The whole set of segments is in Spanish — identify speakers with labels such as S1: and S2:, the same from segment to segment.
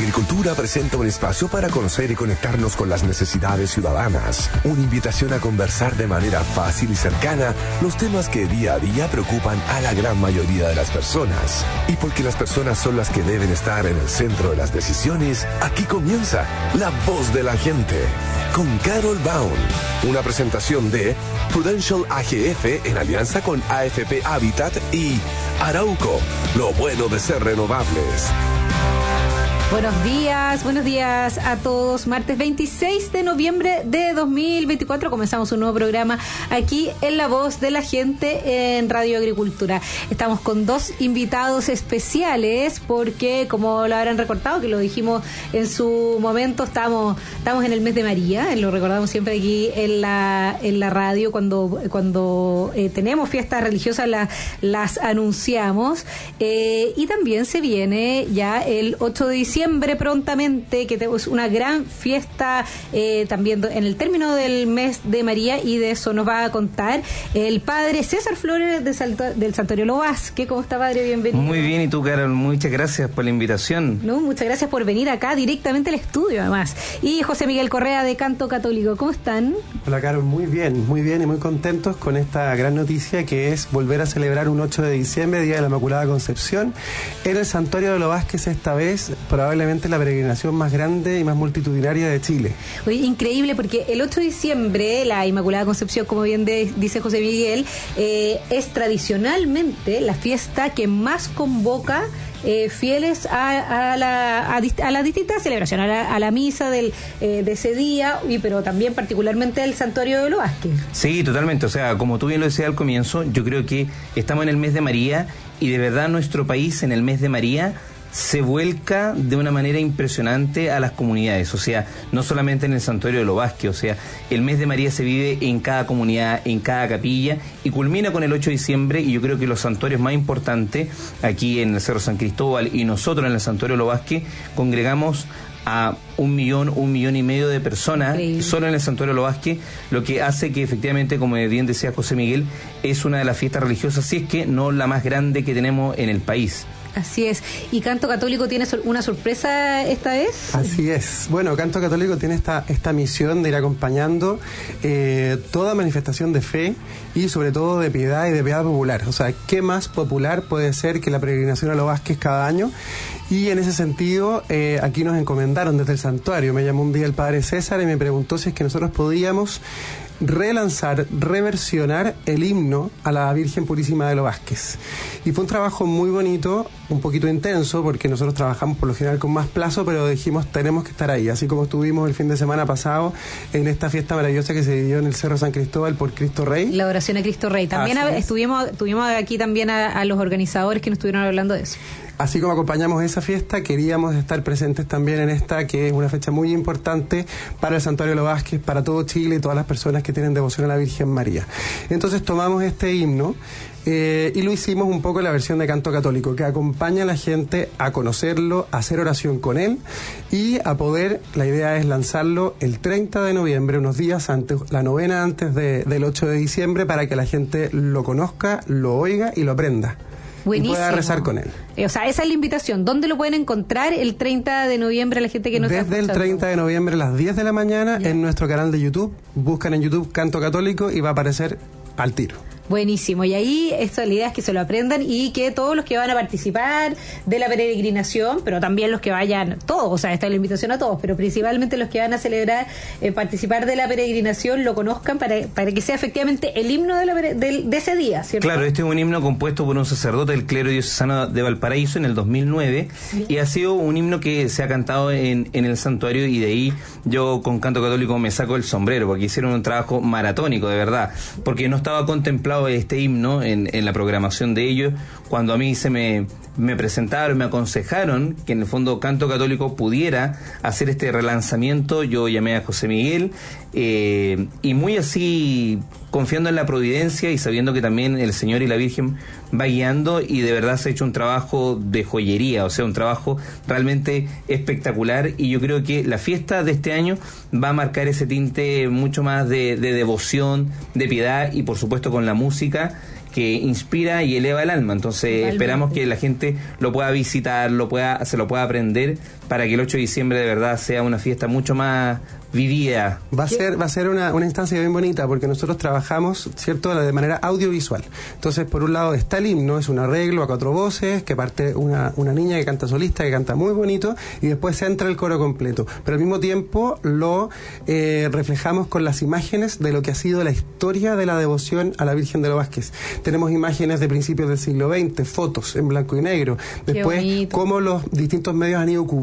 S1: Agricultura presenta un espacio para conocer y conectarnos con las necesidades ciudadanas. Una invitación a conversar de manera fácil y cercana los temas que día a día preocupan a la gran mayoría de las personas. Y porque las personas son las que deben estar en el centro de las decisiones, aquí comienza La Voz de la Gente, con Carol Baum. Una presentación de Prudential AGF en alianza con AFP Habitat y Arauco, lo bueno de ser renovables.
S2: Buenos días a todos. Martes 26 de noviembre de 2024 comenzamos un nuevo programa aquí en La Voz de la Gente en Radio Agricultura. Estamos con dos invitados especiales porque, como lo habrán recordado, que lo dijimos en su momento, estamos en el mes de María, lo recordamos siempre aquí en la radio, cuando tenemos fiestas religiosas las anunciamos, y también se viene ya el 8 de diciembre prontamente, que tenemos una gran fiesta también en el término del mes de María, y de eso nos va a contar el padre César Flores del Santuario Lo Vázquez. ¿Cómo está, padre? Bienvenido.
S3: Muy bien, y tú, Carol, muchas gracias por la invitación.
S2: No, muchas gracias por venir acá directamente al estudio, además. Y José Miguel Correa, de Canto Católico. ¿Cómo están?
S4: Hola, Carol, muy bien y muy contentos con esta gran noticia, que es volver a celebrar un 8 de diciembre, Día de la Inmaculada Concepción, en el Santuario de Lo Vázquez, esta vez probablemente la peregrinación más grande y más multitudinaria de Chile.
S2: Oye, increíble, porque el 8 de diciembre, la Inmaculada Concepción, como bien dice José Miguel, es tradicionalmente la fiesta que más convoca fieles a las distintas celebraciones, a la misa de ese día, pero también particularmente el Santuario de Lo Vázquez. Sí,
S3: totalmente. O sea, como tú bien lo decías al comienzo, yo creo que estamos en el mes de María, y de verdad nuestro país en el mes de María se vuelca de una manera impresionante a las comunidades. O sea, no solamente en el Santuario de Lo Vázquez, o sea, el mes de María se vive en cada comunidad, en cada capilla, y culmina con el 8 de diciembre, y yo creo que los santuarios más importantes, aquí en el Cerro San Cristóbal y nosotros en el Santuario de Lo Vázquez, congregamos a 1 millón y medio de personas. Increíble. Solo en el Santuario de Lo Vázquez, lo que hace que efectivamente, como bien decía José Miguel, es una de las fiestas religiosas, si es que no la más grande que tenemos en el país.
S2: Así es. ¿Y Canto Católico tiene una sorpresa esta vez?
S4: Así es. Bueno, Canto Católico tiene esta misión de ir acompañando toda manifestación de fe, y sobre todo de piedad y de piedad popular. O sea, ¿qué más popular puede ser que la peregrinación a Lo Vázquez cada año? Y en ese sentido, aquí nos encomendaron desde el santuario. Me llamó un día el padre César y me preguntó si es que nosotros podíamos relanzar, reversionar el himno a la Virgen Purísima de Lo Vázquez. Y fue un trabajo muy bonito, un poquito intenso, porque nosotros trabajamos por lo general con más plazo, pero dijimos, tenemos que estar ahí, así como estuvimos el fin de semana pasado en esta fiesta maravillosa que se vivió en el Cerro San Cristóbal por Cristo Rey.
S2: La oración a Cristo Rey. También tuvimos aquí también a los organizadores que nos estuvieron hablando de eso.
S4: Así como acompañamos esa fiesta, queríamos estar presentes también en esta, que es una fecha muy importante para el Santuario de Lo Vázquez, para todo Chile y todas las personas que tienen devoción a la Virgen María. Entonces tomamos este himno y lo hicimos un poco en la versión de Canto Católico, que acompaña a la gente a conocerlo, a hacer oración con él, y a poder, la idea es lanzarlo el 30 de noviembre, unos días antes, la novena antes del 8 de diciembre, para que la gente lo conozca, lo oiga y lo aprenda. Buenísimo. Y pueda rezar con él.
S2: O sea, esa es la invitación. ¿Dónde lo pueden encontrar el 30 de noviembre la gente que nos está escuchando?
S4: Desde el 30 de noviembre a las 10 de la mañana, en nuestro canal de YouTube. Buscan en YouTube Canto Católico y va a aparecer al tiro.
S2: Buenísimo, y ahí la idea es que se lo aprendan, y que todos los que van a participar de la peregrinación, pero también los que vayan, todos, o sea, esta es la invitación a todos, pero principalmente los que van a celebrar, participar de la peregrinación, lo conozcan para que sea efectivamente el himno de ese día, ¿cierto?
S3: Claro, este es un himno compuesto por un sacerdote del clero diocesano de Valparaíso en el 2009, bien. Y ha sido un himno que se ha cantado en el santuario, y de ahí yo con Canto Católico me saco el sombrero, porque hicieron un trabajo maratónico, de verdad, porque no estaba contemplado este himno en la programación de ellos. Cuando a mí me presentaron, me aconsejaron que en el fondo Canto Católico pudiera hacer este relanzamiento, yo llamé a José Miguel, y muy así, confiando en la providencia y sabiendo que también el Señor y la Virgen va guiando, y de verdad se ha hecho un trabajo de joyería, o sea, un trabajo realmente espectacular, y yo creo que la fiesta de este año va a marcar ese tinte mucho más de devoción, de piedad, y por supuesto con la música que inspira y eleva el alma. Entonces esperamos que la gente lo pueda visitar, se lo pueda aprender, para que el 8 de diciembre de verdad sea una fiesta mucho más vivida.
S4: Va a ser una instancia bien bonita, porque nosotros trabajamos, ¿cierto?, de manera audiovisual. Entonces, por un lado está el himno, es un arreglo a 4 voces, que parte una niña que canta solista, que canta muy bonito, y después se entra el coro completo. Pero al mismo tiempo lo reflejamos con las imágenes de lo que ha sido la historia de la devoción a la Virgen de los Vázquez. Tenemos imágenes de principios del siglo XX, fotos en blanco y negro. Después, cómo los distintos medios han ido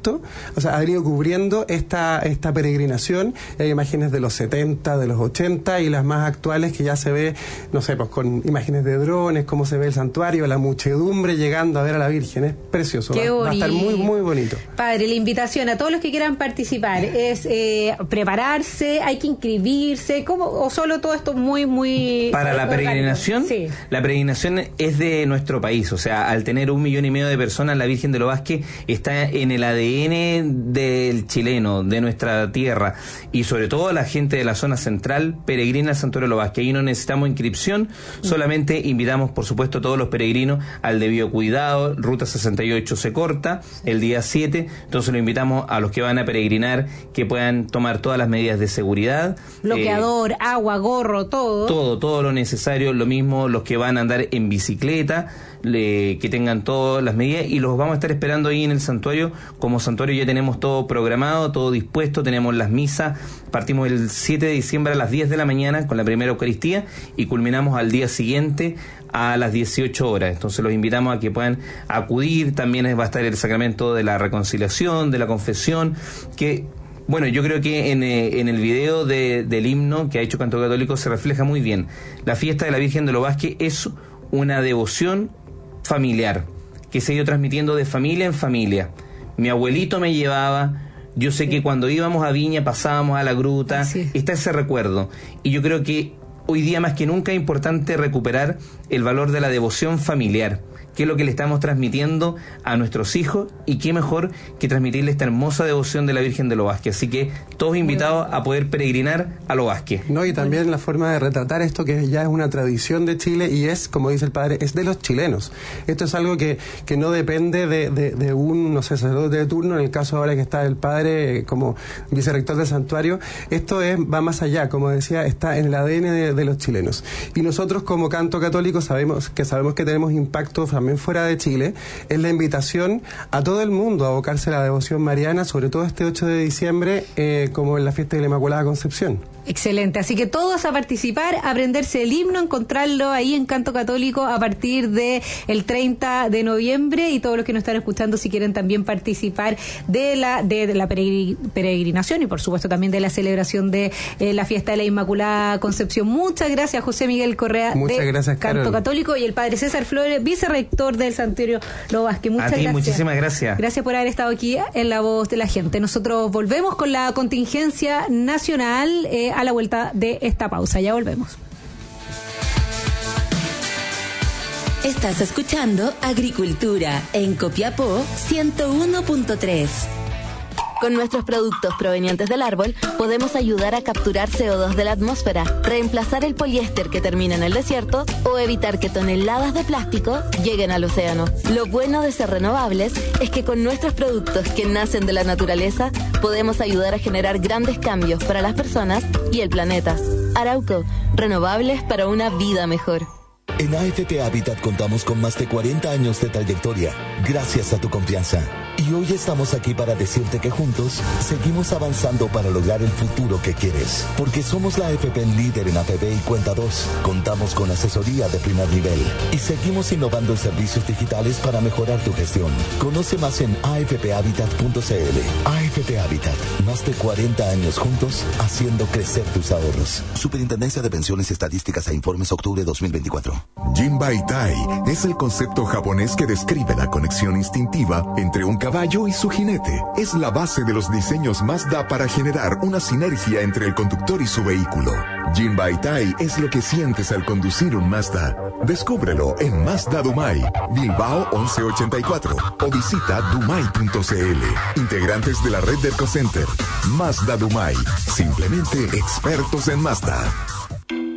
S4: cubriendo esta peregrinación. Hay imágenes de los 70, de los 80 y las más actuales, que ya se ve, no sé, pues con imágenes de drones, cómo se ve el santuario, la muchedumbre llegando a ver a la Virgen. Es precioso. Va a estar muy, muy bonito.
S2: Padre, la invitación a todos los que quieran participar es prepararse, hay que inscribirse, o solo todo esto muy...
S3: Para la peregrinación, sí. La peregrinación es de nuestro país, o sea, al tener 1,5 millones de personas, la Virgen de los Vázquez está en el ADN del chileno, de nuestra tierra, y sobre todo la gente de la zona central peregrina al Santuario de los Vázquez. Ahí no necesitamos inscripción, solamente invitamos, por supuesto, a todos los peregrinos al debido cuidado. Ruta 68 se corta el día 7, entonces lo invitamos a los que van a peregrinar que puedan tomar todas las medidas de seguridad.
S2: Bloqueador, agua, gorro, todo.
S3: Todo lo necesario, lo mismo los que van a andar en bicicleta, que tengan todas las medidas, y los vamos a estar esperando ahí en el santuario. Como santuario ya tenemos todo programado, todo dispuesto, tenemos las misas, partimos el 7 de diciembre a las 10 de la mañana con la primera Eucaristía y culminamos al día siguiente a las 18 horas. Entonces los invitamos a que puedan acudir. También va a estar el sacramento de la reconciliación, de la confesión, que... Bueno, yo creo que en el video del himno que ha hecho Canto Católico se refleja muy bien. La fiesta de la Virgen de los Vázquez es una devoción familiar que se ha ido transmitiendo de familia en familia. Mi abuelito me llevaba, yo sé que cuando íbamos a Viña pasábamos a la gruta, está ese recuerdo. Y yo creo que hoy día más que nunca es importante recuperar el valor de la devoción familiar, que es lo que le estamos transmitiendo a nuestros hijos, y qué mejor que transmitirle esta hermosa devoción de la Virgen de los Vázquez. Así que todos invitados a poder peregrinar a los Vázquez.
S4: No, y también la forma de retratar esto, que ya es una tradición de Chile y es, como dice el padre, es de los chilenos. Esto es algo que no depende de un, no sé, sacerdote de turno, en el caso ahora que está el padre como vicerrector del santuario. Esto va más allá, como decía, está en el ADN de los chilenos. Y nosotros como Canto Católico sabemos que tenemos impacto también fuera de Chile. Es la invitación a todo el mundo a abocarse a la devoción mariana, sobre todo este 8 de diciembre, como en la fiesta de la Inmaculada Concepción.
S2: Excelente, así que todos a participar, a aprenderse el himno, encontrarlo ahí en Canto Católico a partir de el 30 de noviembre, y todos los que nos están escuchando, si quieren también participar de la peregrinación y por supuesto también de la celebración de la fiesta de la Inmaculada Concepción. Muchas gracias, José Miguel Correa.
S4: Muchas gracias,
S2: Canto
S4: Carol.
S2: Católico, y el padre César Flores, vicerrector del Santuario Los Vázquez. Muchas gracias.
S3: Muchísimas gracias.
S2: Gracias por haber estado aquí en La Voz de la Gente. Nosotros volvemos con la contingencia nacional a la vuelta de esta pausa. Ya volvemos.
S5: Estás escuchando Agricultura en Copiapó 101.3. Con nuestros productos provenientes del árbol, podemos ayudar a capturar CO2 de la atmósfera, reemplazar el poliéster que termina en el desierto o evitar que toneladas de plástico lleguen al océano. Lo bueno de ser renovables es que con nuestros productos que nacen de la naturaleza, podemos ayudar a generar grandes cambios para las personas y el planeta. Arauco, renovables para una vida mejor.
S6: En AFP Habitat contamos con más de 40 años de trayectoria, gracias a tu confianza. Y hoy estamos aquí para decirte que juntos seguimos avanzando para lograr el futuro que quieres. Porque somos la AFP líder en APB y Cuenta 2. Contamos con asesoría de primer nivel. Y seguimos innovando en servicios digitales para mejorar tu gestión. Conoce más en afphabitat.cl. AFP Habitat, más de 40 años juntos, haciendo crecer tus ahorros. Superintendencia de Pensiones y Estadísticas e Informes, octubre 2024.
S7: Jinbaitai es el concepto japonés que describe la conexión instintiva entre un caballo y su jinete. Es la base de los diseños Mazda para generar una sinergia entre el conductor y su vehículo. Jinbaitai es lo que sientes al conducir un Mazda. Descúbrelo en Mazda Dumai, Bilbao 1184, o visita dumai.cl. Integrantes de la red de ErcoCenter. Mazda Dumai, simplemente expertos en Mazda.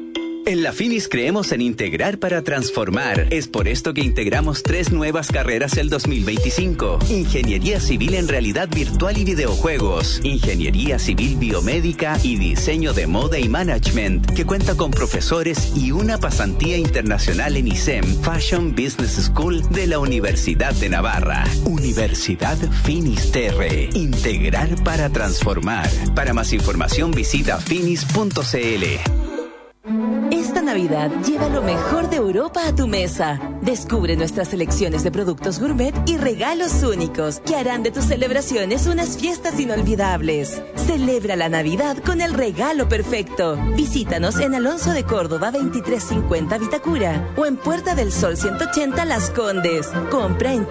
S8: En la Finis creemos en integrar para transformar. Es por esto que integramos 3 nuevas carreras el 2025. Ingeniería Civil en Realidad Virtual y Videojuegos. Ingeniería Civil Biomédica y Diseño de Moda y Management, que cuenta con profesores y una pasantía internacional en ISEM, Fashion Business School de la Universidad de Navarra. Universidad Finisterre. Integrar para transformar. Para más información visita finis.cl.
S5: Esta Navidad lleva lo mejor de Europa a tu mesa. Descubre nuestras selecciones de productos gourmet y regalos únicos que harán de tus celebraciones unas fiestas inolvidables. Celebra la Navidad con el regalo perfecto. Visítanos en Alonso de Córdoba 2350 Vitacura o en Puerta del Sol 180 Las Condes. Compra en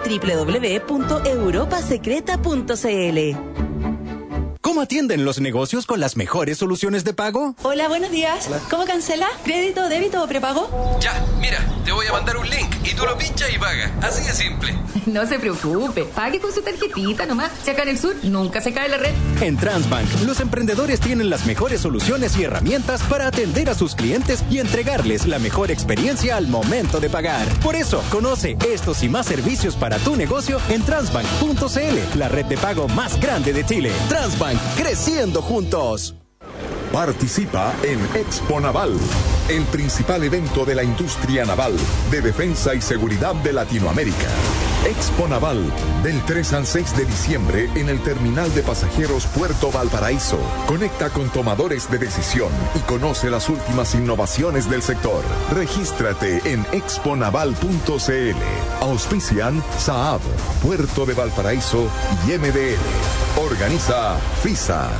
S5: www.europasecreta.cl.
S9: ¿Cómo atienden los negocios con las mejores soluciones de pago?
S10: Hola, buenos días.
S9: Hola.
S10: ¿Cómo cancela? ¿Crédito, débito o prepago?
S11: Ya, mira, te voy a mandar un link y tú lo pinchas y pagas. Así de simple.
S10: No se preocupe, pague con su tarjetita nomás. Si acá en el sur nunca se cae la red.
S9: En Transbank, los emprendedores tienen las mejores soluciones y herramientas para atender a sus clientes y entregarles la mejor experiencia al momento de pagar. Por eso, conoce estos y más servicios para tu negocio en transbank.cl, la red de pago más grande de Chile. Transbank, creciendo juntos.
S7: Participa en Expo Naval, el principal evento de la industria naval, de defensa y seguridad de Latinoamérica. Expo Naval, del 3 al 6 de diciembre en el Terminal de Pasajeros Puerto Valparaíso. Conecta con tomadores de decisión y conoce las últimas innovaciones del sector. Regístrate en exponaval.cl. Auspician Saab, Puerto de Valparaíso y MDL. Organiza FISA.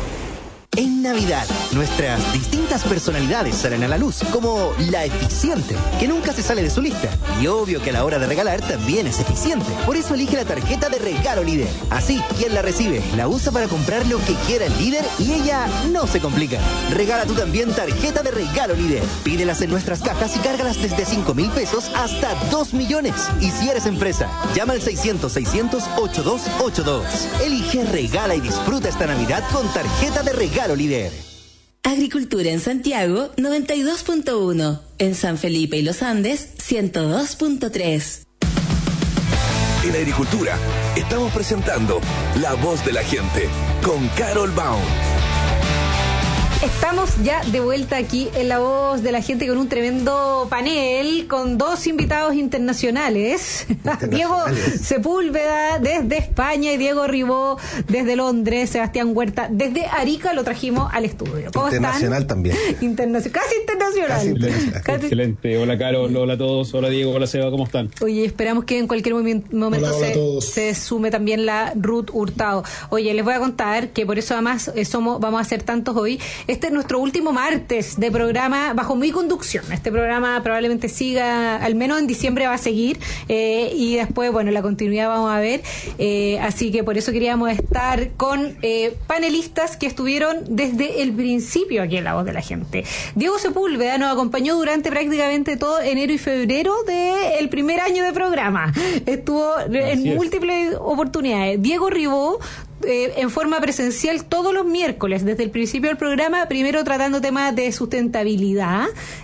S12: En Navidad, nuestras distintas personalidades salen a la luz, como la eficiente, que nunca se sale de su lista. Y obvio que a la hora de regalar también es eficiente. Por eso elige la tarjeta de regalo líder. Así, quien la recibe, la usa para comprar lo que quiera el líder y ella no se complica. Regala tú también tarjeta de regalo líder. Pídelas en nuestras cajas y cárgalas desde 5.000 pesos hasta 2 millones. Y si eres empresa, llama al 600-600-8282. Elige, regala y disfruta esta Navidad con tarjeta de regalo líder.
S5: Agricultura en Santiago 92.1, en San Felipe y Los Andes 102.3.
S1: En Agricultura estamos presentando La Voz de la Gente con Carol Baum.
S2: Estamos ya de vuelta aquí en La Voz de la Gente con un tremendo panel, con 2 invitados internacionales. Diego Sepúlveda desde España y Diego Ribó desde Londres. Sebastián Huerta desde Arica lo trajimos al estudio. ¿Cómo
S13: internacional
S2: están?
S13: También.
S2: Casi internacional.
S14: Excelente. Hola Carol, hola a todos, hola Diego, hola Seba, ¿cómo están?
S2: Oye, esperamos que en cualquier momento se sume también la Ruth Hurtado. Oye, les voy a contar que por eso además vamos a hacer tantos hoy. Este es nuestro último martes de programa bajo mi conducción. Este programa probablemente siga, al menos en diciembre va a seguir, y después, bueno, la continuidad vamos a ver. Así que por eso queríamos estar con panelistas que estuvieron desde el principio aquí en La Voz de la Gente. Diego Sepúlveda nos acompañó durante prácticamente todo enero y febrero del primer año de programa. Estuvo en múltiples oportunidades. Diego Ribó en forma presencial todos los miércoles desde el principio del programa, primero tratando temas de sustentabilidad,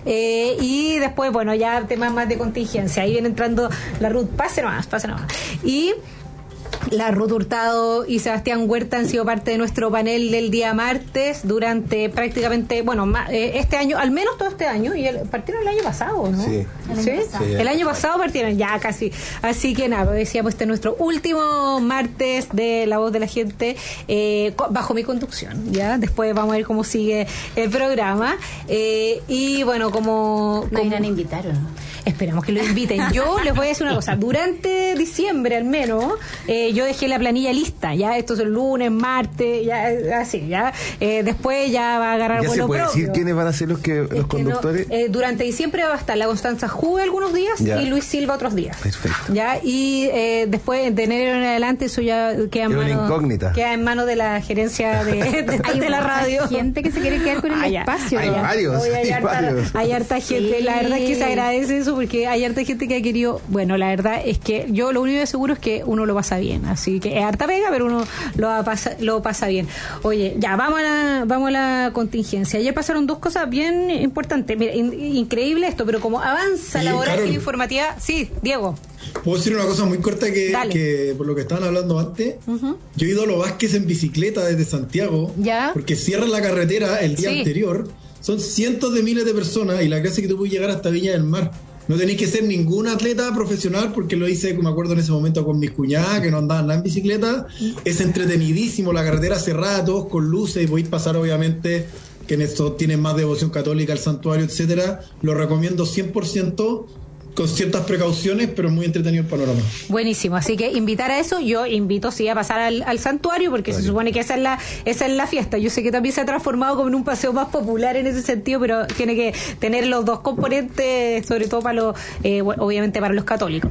S2: y después, bueno, ya temas más de contingencia. Ahí viene entrando la Ruth, pase nomás. Y la Ruth Hurtado y Sebastián Huerta han sido parte de nuestro panel del día martes durante prácticamente, bueno, este año, al menos todo este año, y partieron el año pasado, ¿no?
S13: Sí.
S2: El año pasado partieron ya casi. Así que nada, decíamos, este es nuestro último martes de La Voz de la Gente, bajo mi conducción, ¿ya? Después vamos a ver cómo sigue el programa. Y bueno, como
S10: irán a invitar, ¿o no?
S2: Esperamos que lo inviten. Yo les voy a decir una cosa. Durante diciembre, al menos, yo dejé la planilla lista. Ya, esto es el lunes, martes, ya, así, ya. Después ya va a agarrar
S13: ya
S2: vuelo
S13: se puede
S2: propio.
S13: decir quiénes van a ser los conductores.
S2: No, durante diciembre va a estar la Constanza Juve algunos días y Luis Silva otros días.
S13: Perfecto.
S2: Ya, y después de enero en adelante eso ya queda en manos de la gerencia de la radio.
S15: Hay gente que se quiere quedar con el espacio.
S13: Hay varios.
S2: Hay harta gente. La verdad es que se agradece eso porque hay harta gente que ha querido. Bueno, la verdad es que yo lo único que seguro es que uno lo pasa bien. Así que es harta pega, pero uno lo pasa bien. Oye, ya, vamos a la contingencia. Ayer pasaron dos cosas bien importantes. Mira, increíble esto, pero como avanza la vorágine informativa. Sí, Diego.
S16: Puedo decir una cosa muy corta que por lo que estaban hablando antes. Yo he ido a los Vázquez en bicicleta desde Santiago, porque cierran la carretera el día anterior. Son cientos de miles de personas y la clase que tú puedes llegar hasta Viña del Mar. No tenéis que ser ningún atleta profesional, porque lo hice, me acuerdo en ese momento con mis cuñadas que no andaban nada en bicicleta. Es entretenidísimo, la carretera cerrada, todos con luces, y podéis pasar obviamente, que en esto tienen más devoción católica, el santuario, etcétera. Lo recomiendo 100%, con ciertas precauciones, pero muy entretenido el panorama.
S2: Buenísimo, así que invitar a eso. Yo invito sí a pasar al santuario, porque se supone que esa es la fiesta. Yo sé que también se ha transformado como en un paseo más popular en ese sentido, pero tiene que tener los dos componentes, sobre todo para obviamente para los católicos.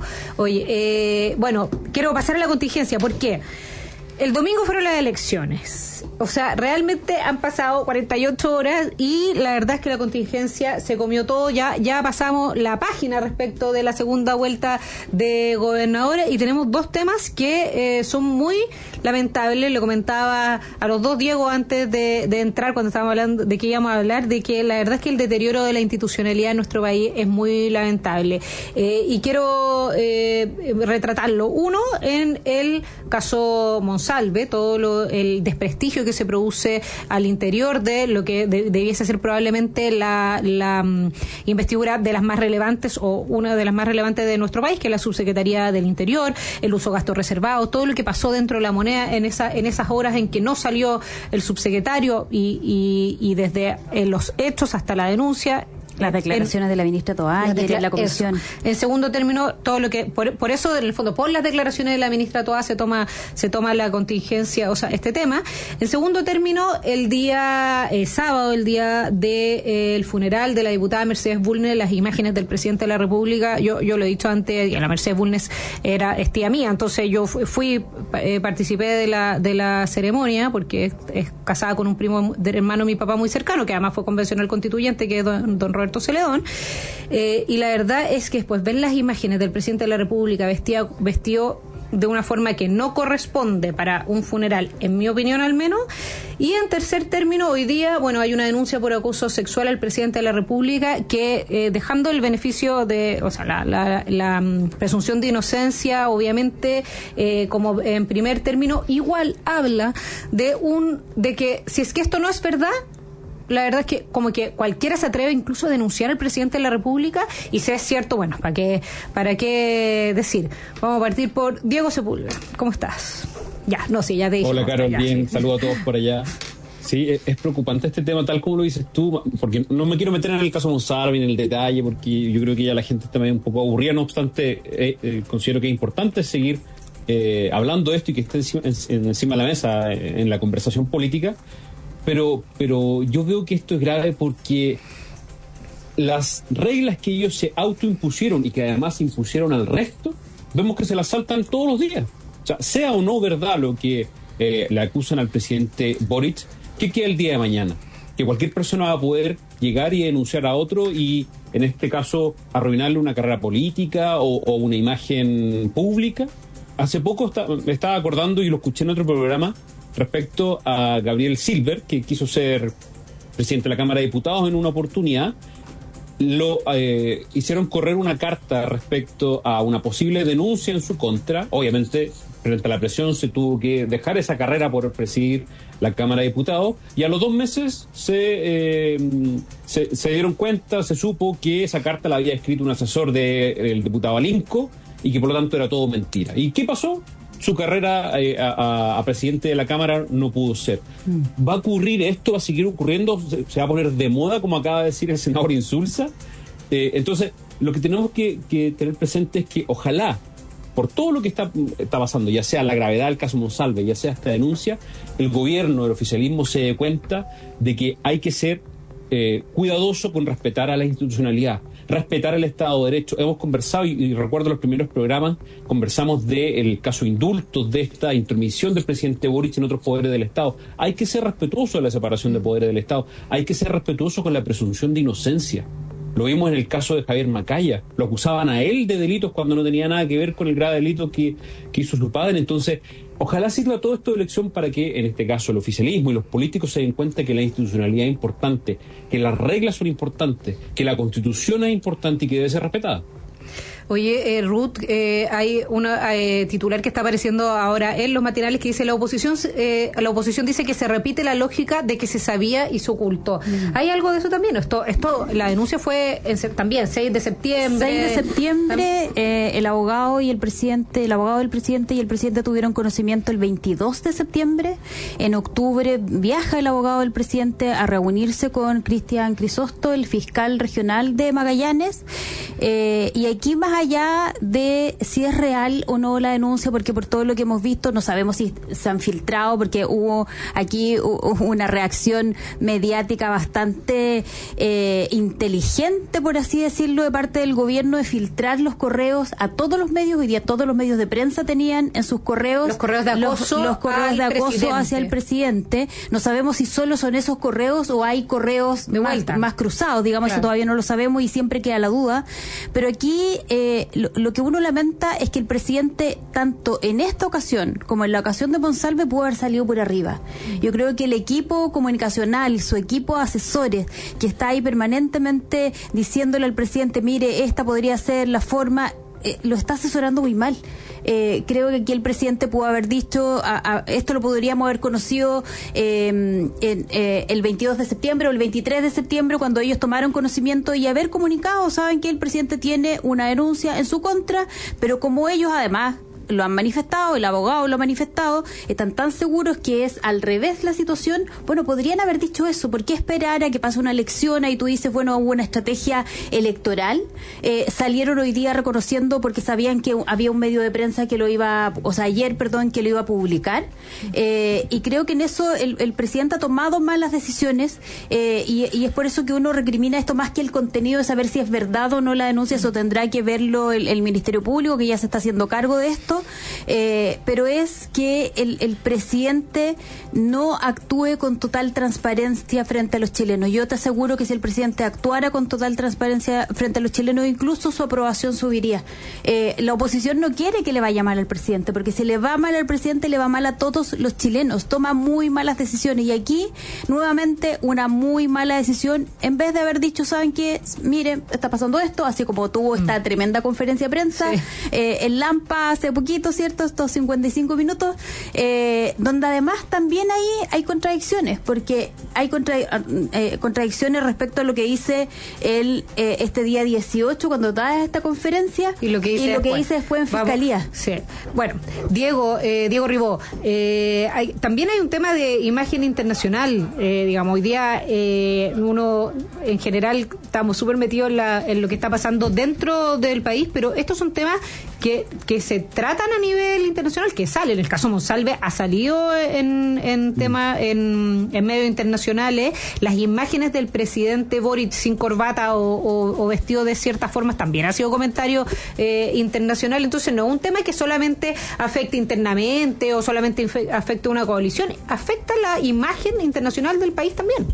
S2: Oye, bueno, quiero pasar a la contingencia, porque el domingo fueron las elecciones. O sea, realmente han pasado 48 horas y la verdad es que la contingencia se comió todo. Ya pasamos la página respecto de la segunda vuelta de gobernadores y tenemos dos temas que son muy lamentables. Le comentaba a los dos, Diego, antes de entrar, cuando estábamos hablando de que íbamos a hablar, de que la verdad es que el deterioro de la institucionalidad en nuestro país es muy lamentable. Y quiero retratarlo. Uno, en el caso Monsalve, todo el desprestigio que se produce al interior de lo que debiese ser probablemente la investidura de las más relevantes, o una de las más relevantes de nuestro país, que es la Subsecretaría del Interior, el uso de gastos reservados, todo lo que pasó dentro de la moneda en esas horas en que no salió el subsecretario y desde los hechos hasta la denuncia.
S15: Las declaraciones de la ministra Toá en la comisión.
S2: Eso. En segundo término, todo lo que por eso, en el fondo, por las declaraciones de la ministra Toá se toma la contingencia, o sea, este tema. En segundo término, el día sábado, el día del funeral de la diputada Mercedes Bulnes, las imágenes del presidente de la República, yo lo he dicho antes, la Mercedes Bulnes es tía mía, entonces yo participé de la ceremonia, porque es casada con un primo del hermano de mi papá muy cercano, que además fue convencional constituyente, que es don Roberto Celedón, y la verdad es que después ver las imágenes del presidente de la República vestido de una forma que no corresponde para un funeral, en mi opinión al menos. Y en tercer término, hoy día, bueno, hay una denuncia por acoso sexual al presidente de la República que, dejando el beneficio de, o sea, la presunción de inocencia, obviamente, como en primer término, igual habla de que si es que esto no es verdad, la verdad es que como que cualquiera se atreve incluso a denunciar al presidente de la República, y si es cierto, bueno, ¿para qué decir? Vamos a partir por Diego Sepúlveda. ¿Cómo estás? Ya te dije.
S14: Hola, Carol,
S2: ya,
S14: bien,
S2: sí.
S14: Saludos a todos por allá. Sí, es preocupante este tema, tal como lo dices tú, porque no me quiero meter en el caso Monsalve, en el detalle, porque yo creo que ya la gente está medio un poco aburrida. No obstante, considero que es importante seguir hablando de esto y que esté encima de la mesa en la conversación política. Pero yo veo que esto es grave porque las reglas que ellos se autoimpusieron y que además impusieron al resto, vemos que se las saltan todos los días. O sea o no verdad lo que le acusan al presidente Boric, ¿qué queda el día de mañana? Que cualquier persona va a poder llegar y denunciar a otro y, en este caso, arruinarle una carrera política o una imagen pública. Hace poco me estaba acordando, y lo escuché en otro programa, respecto a Gabriel Silver, que quiso ser presidente de la Cámara de Diputados en una oportunidad. Hicieron correr una carta respecto a una posible denuncia en su contra. Obviamente, frente a la presión, se tuvo que dejar esa carrera por presidir la Cámara de Diputados, y a los 2 meses se dieron cuenta, se supo que esa carta la había escrito un asesor del diputado Alinco y que por lo tanto era todo mentira. ¿Y qué pasó? Su carrera a presidente de la Cámara no pudo ser. ¿Va a ocurrir esto? ¿Va a seguir ocurriendo? ¿Se va a poner de moda, como acaba de decir el senador Insulza? Entonces, lo que tenemos que tener presente es que ojalá, por todo lo que está pasando, ya sea la gravedad del caso Monsalve, ya sea esta denuncia, el gobierno, el oficialismo se dé cuenta de que hay que ser cuidadoso con respetar a la institucionalidad. respetar el Estado de Derecho. Hemos conversado, y recuerdo los primeros programas, conversamos del caso indultos, de esta intromisión del presidente Boric en otros poderes del Estado. Hay que ser respetuoso de la separación de poderes del Estado, hay que ser respetuoso con la presunción de inocencia. Lo vimos en el caso de Javier Macaya. Lo acusaban a él de delitos cuando no tenía nada que ver con el grave delito que hizo su padre. Entonces, ojalá sirva todo esto de lección para que, en este caso, el oficialismo y los políticos se den cuenta que la institucionalidad es importante, que las reglas son importantes, que la Constitución es importante y que debe ser respetada.
S2: Oye, Ruth, hay una titular que está apareciendo ahora en los matinales que dice la oposición dice que se repite la lógica de que se sabía y se ocultó. ¿Hay algo de eso también? Esto la denuncia fue también 6 de septiembre.
S15: 6 de septiembre, el abogado del presidente y el presidente tuvieron conocimiento el 22 de septiembre. En octubre viaja el abogado del presidente a reunirse con Cristian Crisosto, el fiscal regional de Magallanes, y aquí más allá de si es real o no la denuncia, porque por todo lo que hemos visto no sabemos si se han filtrado, porque hubo aquí una reacción mediática bastante inteligente, por así decirlo, de parte del gobierno de filtrar los correos a todos los medios. Hoy día todos los medios de prensa tenían en sus correos
S2: los correos de acoso,
S15: hacia el presidente. No sabemos si solo son esos correos o hay correos más cruzados, digamos, claro. Eso todavía no lo sabemos y siempre queda la duda. Pero aquí lo que uno lamenta es que el presidente, tanto en esta ocasión como en la ocasión de Monsalve, pudo haber salido por arriba. Yo creo que el equipo comunicacional, su equipo de asesores, que está ahí permanentemente diciéndole al presidente, mire, esta podría ser la forma, lo está asesorando muy mal. Creo que aquí el presidente pudo haber dicho, esto lo podríamos haber conocido el 22 de septiembre o el 23 de septiembre, cuando ellos tomaron conocimiento, y haber comunicado, saben que el presidente tiene una denuncia en su contra, pero como ellos además lo han manifestado, el abogado lo ha manifestado, están tan seguros que es al revés la situación. Bueno, podrían haber dicho eso. ¿Por qué esperar a que pase una elección? Ahí tú dices, bueno, hubo una estrategia electoral. Salieron hoy día reconociendo porque sabían que había un medio de prensa que ayer, que lo iba a publicar. Y creo que en eso el presidente ha tomado malas decisiones, y es por eso que uno recrimina esto más que el contenido de saber si es verdad o no la denuncia. Eso tendrá que verlo el Ministerio Público, que ya se está haciendo cargo de esto. Pero es que el presidente no actúe con total transparencia frente a los chilenos. Yo te aseguro que si el presidente actuara con total transparencia frente a los chilenos, incluso su aprobación subiría. La oposición no quiere que le vaya mal al presidente, porque si le va mal al presidente, le va mal a todos los chilenos. Toma muy malas decisiones, y aquí nuevamente una muy mala decisión. En vez de haber dicho, ¿saben qué? Miren, está pasando esto, así como tuvo esta tremenda conferencia de prensa, sí, en Lampa hace poquito, ¿cierto? Estos 55 minutos, donde además también ahí hay contradicciones, porque hay contradicciones respecto a lo que dice él este día 18 cuando da esta conferencia y lo que dice después en Fiscalía.
S2: Sí. Bueno, Diego Ribó, también hay un tema de imagen internacional, digamos, hoy día uno en general estamos súper metidos en lo que está pasando dentro del país, pero estos son temas que se tratan a nivel internacional, que salen. El caso Monsalve ha salido en medios internacionales. Las imágenes del presidente Boric sin corbata o vestido de ciertas formas también ha sido comentario internacional. Entonces no es un tema que solamente afecte internamente o solamente afecte una coalición, afecta la imagen internacional del país también.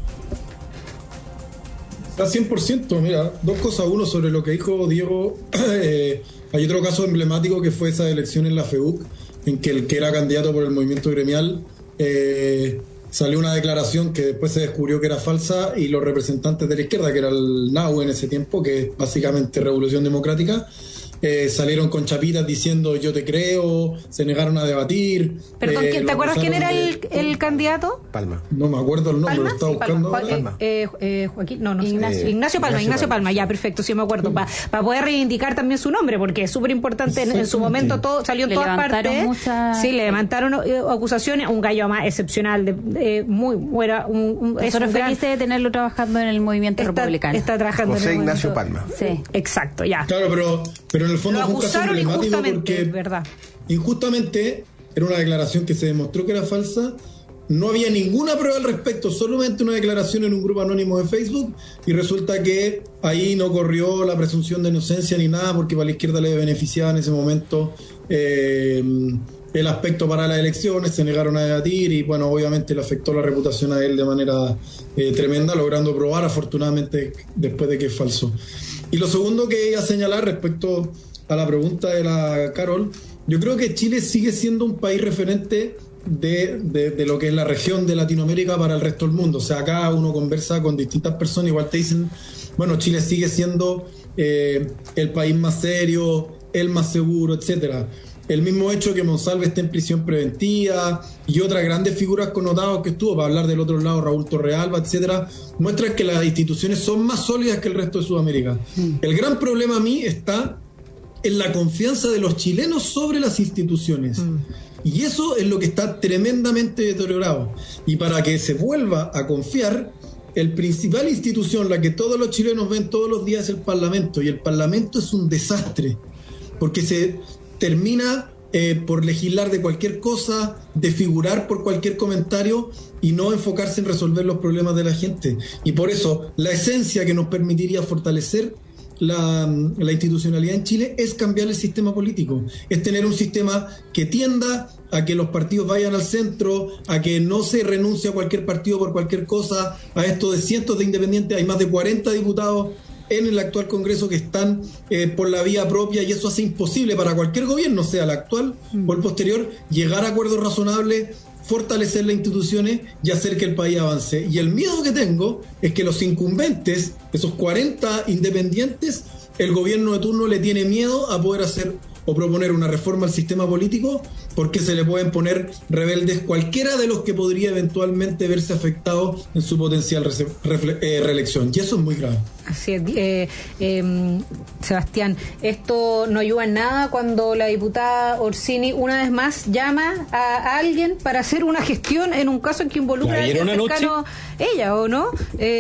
S16: Está 100%, mira, dos cosas. Uno, sobre lo que dijo Diego, hay otro caso emblemático que fue esa elección en la FEUC, en que el que era candidato por el movimiento gremial salió una declaración que después se descubrió que era falsa, y los representantes de la izquierda, que era el NAU en ese tiempo, que es básicamente Revolución Democrática, salieron con chapitas diciendo yo te creo, se negaron a debatir.
S2: Perdón, ¿te acuerdas quién era el candidato?
S16: Palma. No me acuerdo el nombre, ¿Palma? Lo estaba buscando.
S2: Palma. Joaquín, no sé. Ignacio Palma, ya, perfecto, sí me acuerdo. Para poder reivindicar también su nombre, porque es súper importante. En su momento todo salió en todas partes. Sí, le levantaron acusaciones. Un gallo más excepcional,
S15: nosotros felices de tenerlo trabajando en el movimiento republicano.
S2: Está trabajando
S4: José Ignacio Palma.
S2: Sí, exacto, ya.
S16: Claro, pero en el fondo fue un caso emblemático porque
S2: ¿verdad?
S16: Injustamente era una declaración que se demostró que era falsa, no había ninguna prueba al respecto, solamente una declaración en un grupo anónimo de Facebook, y resulta que ahí no corrió la presunción de inocencia ni nada, porque para la izquierda le beneficiaba en ese momento el aspecto para las elecciones, se negaron a debatir y bueno, obviamente le afectó la reputación a él de manera tremenda, logrando probar afortunadamente después de que es falso. Y lo segundo que iba a señalar respecto a la pregunta de la Carol, yo creo que Chile sigue siendo un país referente de lo que es la región de Latinoamérica para el resto del mundo. O sea, acá uno conversa con distintas personas, igual te dicen, bueno, Chile sigue siendo el país más serio, el más seguro, etcétera. El mismo hecho que Monsalve esté en prisión preventiva y otras grandes figuras connotadas que estuvo, para hablar del otro lado, Raúl Torrealba, etcétera, muestran que las instituciones son más sólidas que el resto de Sudamérica. El gran problema a mí está en la confianza de los chilenos sobre las instituciones. Y eso es lo que está tremendamente deteriorado. Y para que se vuelva a confiar, el principal institución, la que todos los chilenos ven todos los días, es el Parlamento. Y el Parlamento es un desastre, porque se termina por legislar de cualquier cosa, de figurar por cualquier comentario y no enfocarse en resolver los problemas de la gente. Y por eso la esencia que nos permitiría fortalecer la institucionalidad en Chile es cambiar el sistema político, es tener un sistema que tienda a que los partidos vayan al centro, a que no se renuncie a cualquier partido por cualquier cosa, a esto de cientos de independientes. Hay más de 40 diputados en el actual Congreso que están por la vía propia, y eso hace imposible para cualquier gobierno, sea el actual o el posterior, llegar a acuerdos razonables, fortalecer las instituciones y hacer que el país avance. Y el miedo que tengo es que los incumbentes, esos 40 independientes, el gobierno de turno le tiene miedo a poder hacer o proponer una reforma al sistema político, porque se le pueden poner rebeldes cualquiera de los que podría eventualmente verse afectado en su potencial reelección, y eso es muy grave.
S2: Así es, Sebastián, esto no ayuda en nada cuando la diputada Orsini una vez más llama a alguien para hacer una gestión en un caso en que involucra a alguien cercano ella, ¿o no?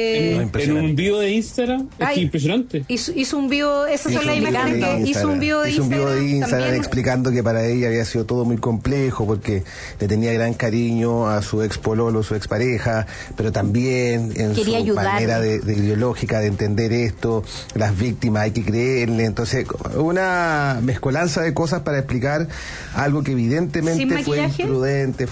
S14: En un video de Instagram, es impresionante.
S2: Hizo un video, esas son las imágenes que hizo un video de Instagram
S13: explicando que para ella había sido todo muy complejo porque le tenía gran cariño a su ex pololo, su ex pareja, pero también en quería su manera de ideológica de entender esto, las víctimas hay que creerle, entonces una mezcolanza de cosas para explicar algo que evidentemente fue imprudente,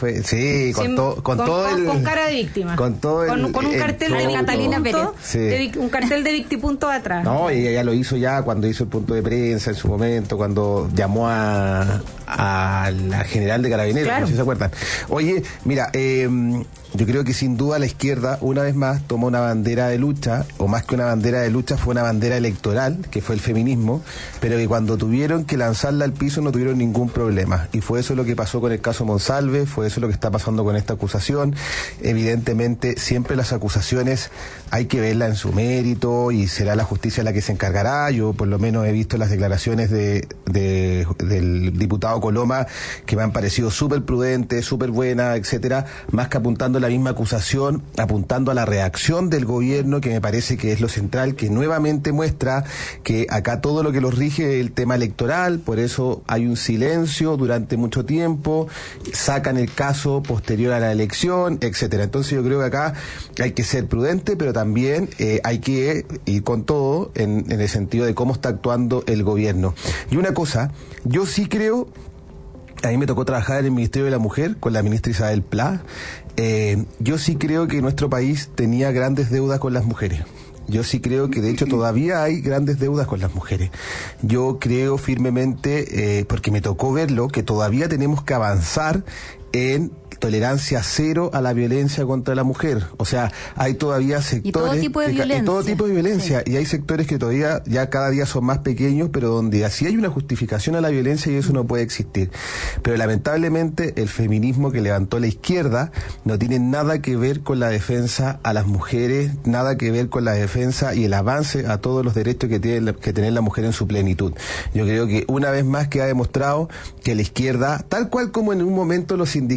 S2: con cara de víctima, con un cartel de Catalina Pérez, un cartel de Victipunto atrás.
S13: No, y ella lo hizo ya cuando hizo el punto de prensa en su momento, cuando llamó a la general de Carabineros, claro. No sé si se acuerdan. Oye, mira, yo creo que sin duda la izquierda una vez más tomó una bandera de lucha, o más que una bandera de lucha fue una bandera electoral, que fue el feminismo, pero que cuando tuvieron que lanzarla al piso no tuvieron ningún problema, y fue eso lo que pasó con el caso Monsalve, fue eso lo que está pasando con esta acusación. Evidentemente siempre las acusaciones hay que verlas en su mérito y será la justicia la que se encargará. Yo por lo menos he visto las declaraciones del diputado Coloma que me han parecido súper prudentes, súper buenas, etcétera, más que apuntando a la misma acusación, apuntando a la reacción del gobierno, que me parece que es lo central, que nuevamente muestra que acá todo lo que los rige es el tema electoral, por eso hay un silencio durante mucho tiempo, sacan el caso posterior a la elección, etcétera. Entonces yo creo que acá hay que ser prudente, pero también hay que ir con todo en el sentido de cómo está actuando el gobierno. Y una cosa, yo sí creo, a mí me tocó trabajar en el Ministerio de la Mujer con la ministra Isabel Pla, yo sí creo que nuestro país tenía grandes deudas con las mujeres. Yo sí creo que de hecho todavía hay grandes deudas con las mujeres. Yo creo firmemente, porque me tocó verlo, que todavía tenemos que avanzar en tolerancia cero a la violencia contra la mujer. O sea, hay todavía sectores... Y todo tipo de violencia. Sí. Y hay sectores que todavía ya cada día son más pequeños, pero donde así hay una justificación a la violencia y eso no puede existir. Pero lamentablemente el feminismo que levantó la izquierda no tiene nada que ver con la defensa a las mujeres, nada que ver con la defensa y el avance a todos los derechos que tiene que tener la mujer en su plenitud. Yo creo que una vez más queda demostrado que la izquierda, tal cual como en un momento los sindicatos fueron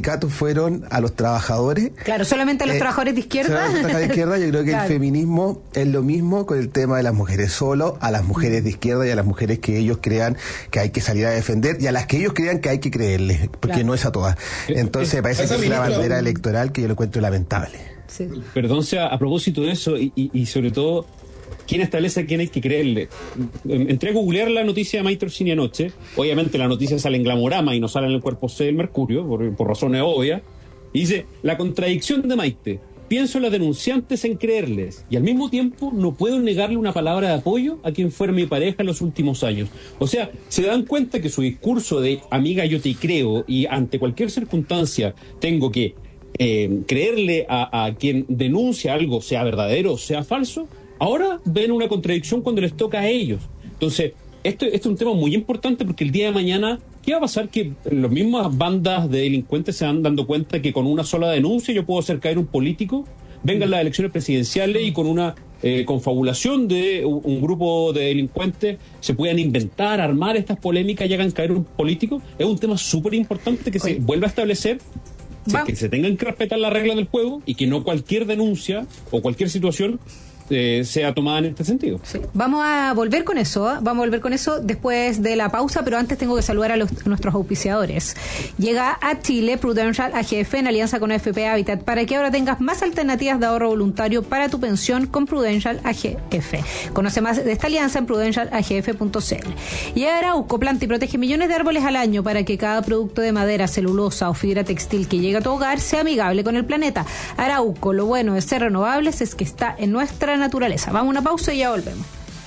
S13: fueron a los trabajadores.
S2: Claro, solamente a los trabajadores de izquierda.
S13: Solamente a los trabajadores de izquierda. Yo creo que
S2: claro.
S13: El feminismo es lo mismo con el tema de las mujeres, solo a las mujeres de izquierda y a las mujeres que ellos crean que hay que salir a defender y a las que ellos crean que hay que creerles, porque claro. No es a todas. Entonces me parece que es una bandera electoral que yo lo encuentro lamentable.
S14: Sí. Perdón, a propósito de eso y sobre todo, ¿quién establece a quién hay que creerle? Entré a googlear la noticia de Maite Orsini anoche. Obviamente la noticia sale en Glamorama y no sale en el cuerpo C del Mercurio, por razones obvias. Y dice, la contradicción de Maite. Pienso en las denunciantes en creerles y al mismo tiempo no puedo negarle una palabra de apoyo a quien fuera mi pareja en los últimos años. O sea, se dan cuenta que su discurso de amiga yo te creo y ante cualquier circunstancia tengo que creerle a quien denuncia algo, sea verdadero o sea falso. Ahora ven una contradicción cuando les toca a ellos. Entonces, esto es un tema muy importante porque el día de mañana, ¿qué va a pasar? Que las mismas bandas de delincuentes se van dando cuenta que con una sola denuncia yo puedo hacer caer un político, vengan las elecciones presidenciales y con una confabulación de un grupo de delincuentes se puedan inventar, armar estas polémicas y hagan caer un político. Es un tema súper importante que se vuelva a establecer. Que se tengan que respetar las reglas del juego y que no cualquier denuncia o cualquier situación sea tomada en este sentido. Sí.
S2: Vamos a volver con eso, después de la pausa, pero antes tengo que saludar a nuestros auspiciadores. Llega a Chile Prudential AGF en alianza con AFP Habitat para que ahora tengas más alternativas de ahorro voluntario para tu pensión con Prudential AGF. Conoce más de esta alianza en prudentialagf.cl. Y Arauco planta y protege millones de árboles al año para que cada producto de madera, celulosa o fibra textil que llegue a tu hogar sea amigable con el planeta. Arauco, lo bueno de ser renovables es que está en nuestra naturaleza. Vamos a una pausa y ya volvemos.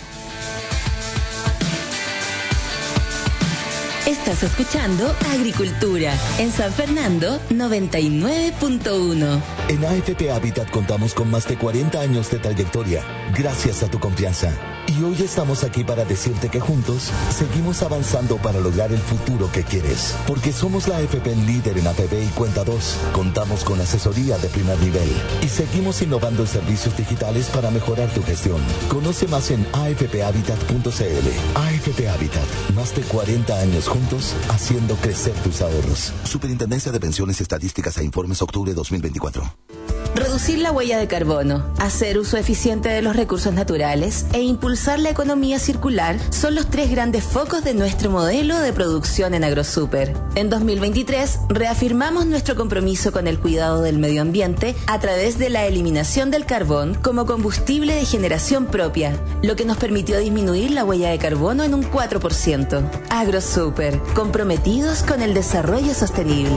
S5: Estás escuchando Agricultura en San Fernando 99.1.
S6: En AFP Habitat contamos con más de 40 años de trayectoria, gracias a tu confianza. Y hoy estamos aquí para decirte que juntos seguimos avanzando para lograr el futuro que quieres. Porque somos la AFP líder en APB y Cuenta 2. Contamos con asesoría de primer nivel. Y seguimos innovando en servicios digitales para mejorar tu gestión. Conoce más en afphabitat.cl. AFP Habitat, más de 40 años juntos haciendo crecer tus ahorros. Superintendencia de Pensiones, Estadísticas e Informes, octubre 2024.
S5: Reducir la huella de carbono, hacer uso eficiente de los recursos naturales e impulsar la economía circular son los 3 grandes focos de nuestro modelo de producción en AgroSuper. En 2023 reafirmamos nuestro compromiso con el cuidado del medio ambiente a través de la eliminación del carbón como combustible de generación propia, lo que nos permitió disminuir la huella de carbono en un 4%. AgroSuper, comprometidos con el desarrollo sostenible.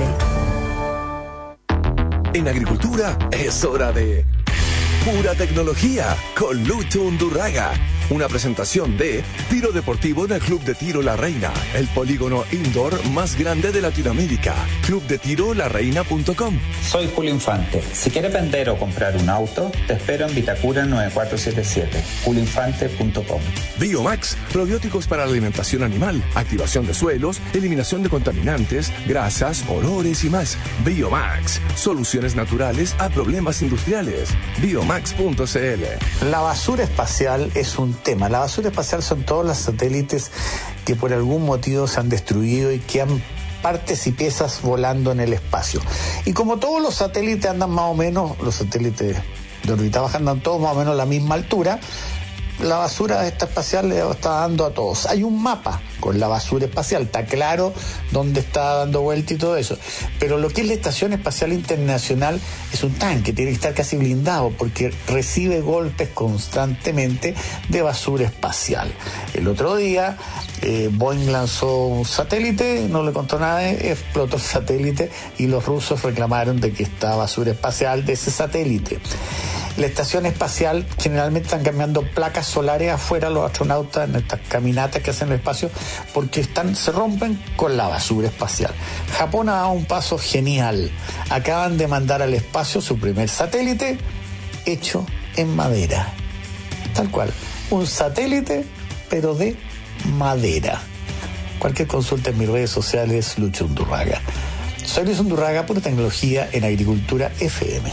S1: En agricultura es hora de Pura Tecnología con Lucho Undurraga. Una presentación de Tiro Deportivo en el Club de Tiro La Reina, el polígono indoor más grande de Latinoamérica. clubdetirolarreina.com.
S17: Soy Julio Infante. Si quieres vender o comprar un auto, te espero en Vitacura 9477, julioinfante.com.
S1: Biomax, probióticos para la alimentación animal, activación de suelos, eliminación de contaminantes, grasas, olores y más. Biomax, soluciones naturales a problemas industriales. Biomax.cl.
S18: La basura espacial es un tema. La basura espacial son todos los satélites que por algún motivo se han destruido y que han partes y piezas volando en el espacio. Y como todos los satélites andan más o menos, los satélites de órbita baja andan todos más o menos a la misma altura, la basura espacial le está dando a todos. Hay un mapa con la basura espacial, está claro dónde está dando vuelta y todo eso. Pero lo que es la Estación Espacial Internacional es un tanque, tiene que estar casi blindado porque recibe golpes constantemente de basura espacial. El otro día Boeing lanzó un satélite, no le contó nada, explotó el satélite y los rusos reclamaron de que está basura espacial de ese satélite. La estación espacial generalmente están cambiando placas solares afuera los astronautas en estas caminatas que hacen en el espacio porque se rompen con la basura espacial. Japón ha dado un paso genial. Acaban de mandar al espacio su primer satélite hecho en madera. Tal cual. Un satélite, pero de madera. Cualquier consulta en mis redes sociales, Lucho Undurraga. Soy Luis Undurraga, Pura Tecnología en Agricultura FM.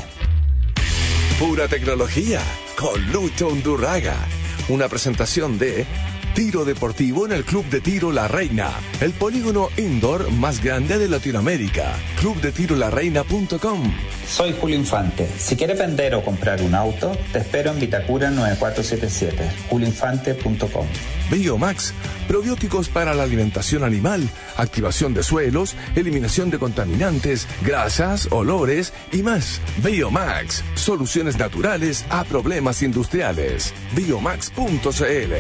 S1: Pura Tecnología con Lucho Undurraga. Una presentación de Tiro deportivo en el Club de Tiro La Reina, el polígono indoor más grande de Latinoamérica. clubdetirolarreina.com.
S17: Soy Julio Infante. Si quieres vender o comprar un auto, te espero en Vitacura 9477, julioinfante.com.
S1: Biomax, probióticos para la alimentación animal, activación de suelos, eliminación de contaminantes, grasas, olores y más. Biomax, soluciones naturales a problemas industriales. Biomax.cl.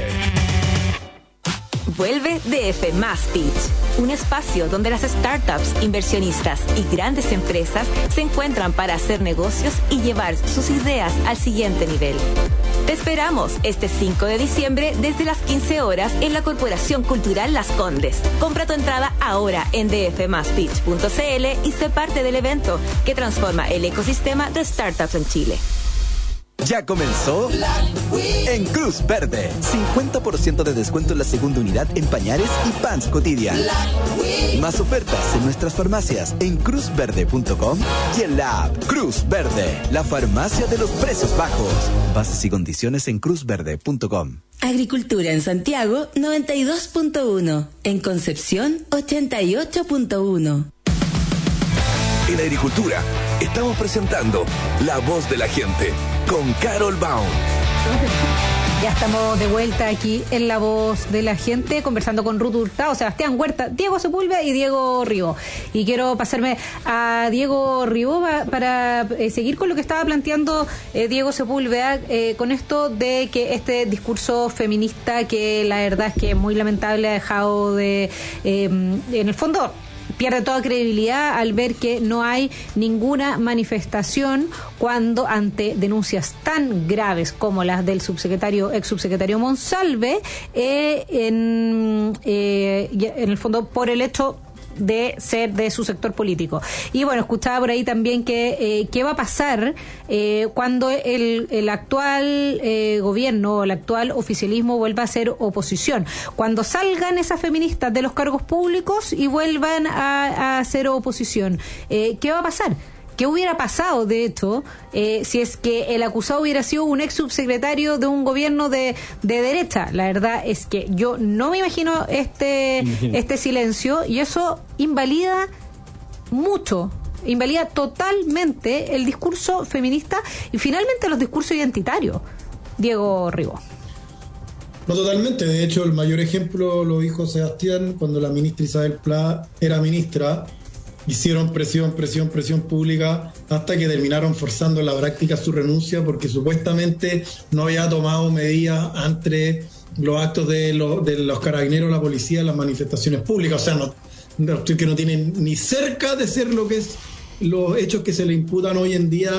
S19: Vuelve DF Más Pitch, un espacio donde las startups, inversionistas y grandes empresas se encuentran para hacer negocios y llevar sus ideas al siguiente nivel. Te esperamos este 5 de diciembre desde las 15 horas en la Corporación Cultural Las Condes. Compra tu entrada ahora en dfmaspitch.cl y sé parte del evento que transforma el ecosistema de startups en Chile.
S20: Ya comenzó en Cruz Verde. 50% de descuento en la segunda unidad en pañales y pants Cotidian. Más ofertas en nuestras farmacias en cruzverde.com y en la app Cruz Verde, la farmacia de los precios bajos. Bases y condiciones en cruzverde.com.
S5: Agricultura en Santiago 92.1. En Concepción 88.1.
S1: En Agricultura estamos presentando La Voz de la Gente con Carol Baum.
S2: Ya estamos de vuelta aquí en La Voz de la Gente, conversando con Ruth Hurtado, Sebastián Huerta, Diego Sepúlveda y Diego Ribó. Y quiero pasarme a Diego Ribó para seguir con lo que estaba planteando Diego Sepúlveda, con esto de que este discurso feminista, que la verdad es que es muy lamentable, ha dejado de, en el fondo, pierde toda credibilidad al ver que no hay ninguna manifestación cuando ante denuncias tan graves como las del ex subsecretario Monsalve, en el fondo por el hecho de ser de su sector político. Y bueno, escuchaba por ahí también que qué va a pasar cuando el actual gobierno, el actual oficialismo vuelva a ser oposición, cuando salgan esas feministas de los cargos públicos y vuelvan a ser oposición. ¿Qué va a pasar? ¿Qué hubiera pasado, de hecho, si es que el acusado hubiera sido un ex subsecretario de un gobierno de derecha? La verdad es que yo no me imagino este silencio, y eso invalida mucho, invalida totalmente el discurso feminista y finalmente los discursos identitarios. Diego Ribó.
S16: No, totalmente. De hecho, el mayor ejemplo lo dijo Sebastián cuando la ministra Isabel Pla era ministra. Hicieron presión pública hasta que terminaron forzando en la práctica su renuncia porque supuestamente no había tomado medidas ante los actos de los carabineros, la policía, las manifestaciones públicas. O sea, que no tienen ni cerca de ser lo que es los hechos que se le imputan hoy en día